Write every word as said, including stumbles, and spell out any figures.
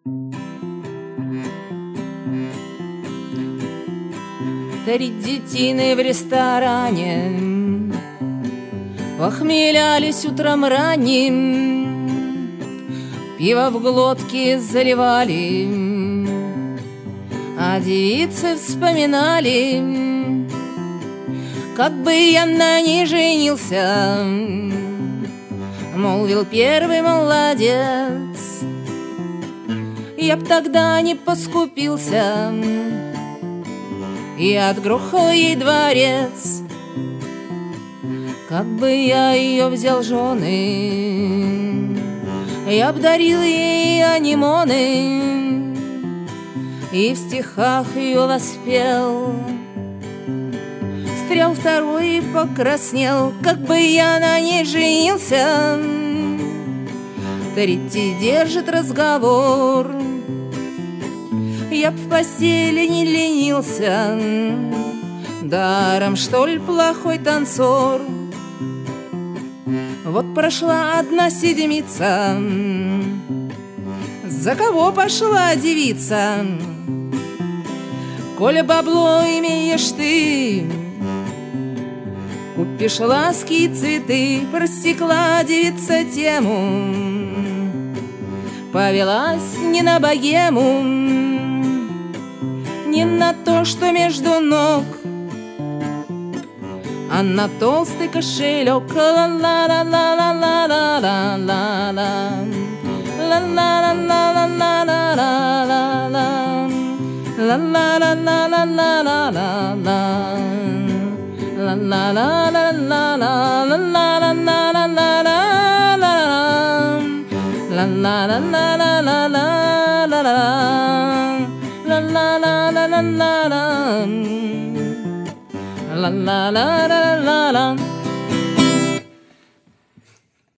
Три детины в ресторане похмелялись утром ранним, пиво в глотки заливали, а девицы вспоминали, как бы я на ней женился. Молвил первый молодец: я б тогда не поскупился и отгрохал ей дворец. Как бы я ее взял жены, я б дарил ей анимоны и в стихах ее воспел. Встрял второй и покраснел: как бы я на ней женился. Третий держит разговор: я б в постели не ленился, даром, что ли, плохой танцор. Вот прошла одна седмица, за кого пошла девица? Коли бабло имеешь ты, купишь ласки и цветы. Просекла девица тему, повелась не на богему, не на то, что между ног, а на толстый кошелек. La la la la la la